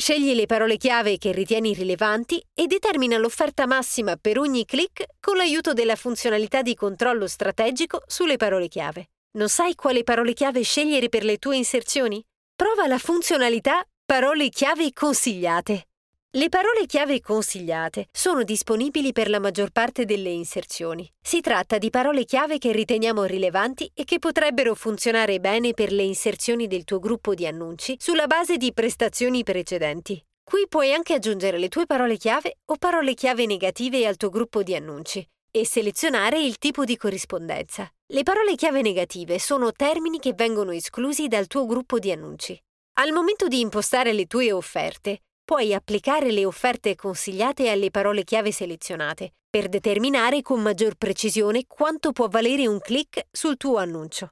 Scegli le parole chiave che ritieni rilevanti e determina l'offerta massima per ogni click con l'aiuto della funzionalità di controllo strategico sulle parole chiave. Non sai quale parole chiave scegliere per le tue inserzioni? Prova la funzionalità Parole chiave consigliate. Le parole chiave consigliate sono disponibili per la maggior parte delle inserzioni. Si tratta di parole chiave che riteniamo rilevanti e che potrebbero funzionare bene per le inserzioni del tuo gruppo di annunci sulla base di prestazioni precedenti. Qui puoi anche aggiungere le tue parole chiave o parole chiave negative al tuo gruppo di annunci e selezionare il tipo di corrispondenza. Le parole chiave negative sono termini che vengono esclusi dal tuo gruppo di annunci. Al momento di impostare le tue offerte, puoi applicare le offerte consigliate alle parole chiave selezionate per determinare con maggior precisione quanto può valere un click sul tuo annuncio.